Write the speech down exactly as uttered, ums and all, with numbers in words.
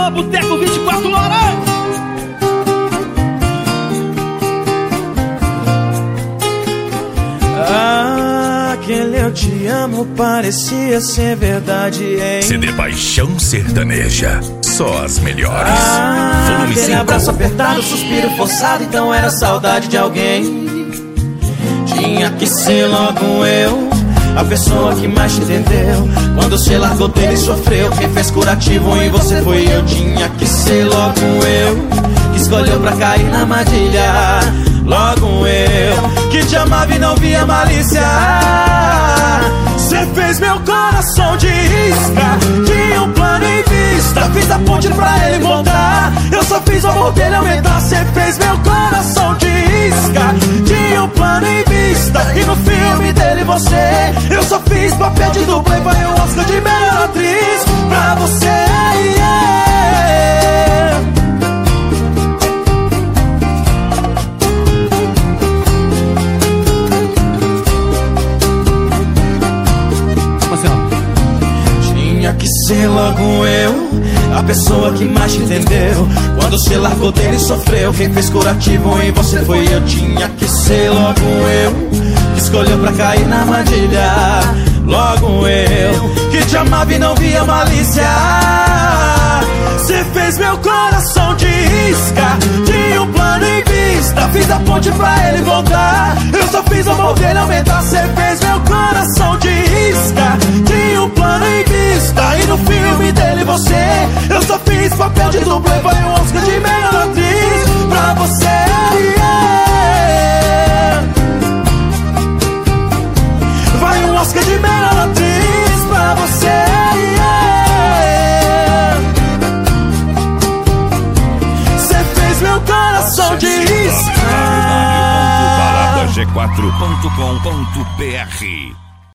Bala Boteco vinte e quatro horas. Aquele eu te amo parecia ser verdade, hein? C D Paixão Sertaneja, só as melhores. Ah, Volume aquele cinco. abraço apertado, suspiro forçado, então era saudade de alguém. Tinha que ser logo eu, a pessoa que mais te entendeu. Quando você largou dele sofreu, quem fez curativo em você foi eu. Tinha que ser logo eu, que escolheu pra cair na armadilha. Logo eu, que te amava e não via malícia. Cê fez meu coração de isca, tinha um plano em vista. Fiz a ponte pra ele voltar, eu só fiz o amor dele aumentar. Cê fez meu coração de isca, tinha um plano em vista. E no filme dele você, eu só fiz papel de dublê. Vai o Oscar de melhor atriz pra você, yeah. Tinha que ser logo eu, a pessoa que mais te entendeu. Quando você largou dele sofreu, quem fez curativo em você foi eu. Tinha que ser logo eu, que escolheu pra cair na armadilha. Logo eu, que te amava e não via malícia. Cê fez meu coração de isca, tinha um plano em vista. Fiz a ponte pra ele voltar, eu só fiz o amor dele aumentar. Cê fez meu coração de isca, tinha um plano em vista. E no filme dele você, eu só fiz papel de dublê. Vai um Oscar de melhor atriz pra você, yeah. Vai um Oscar de melhor atriz pra você, yeah. Cê fez meu coração de isca. balada g quatro ponto com ponto br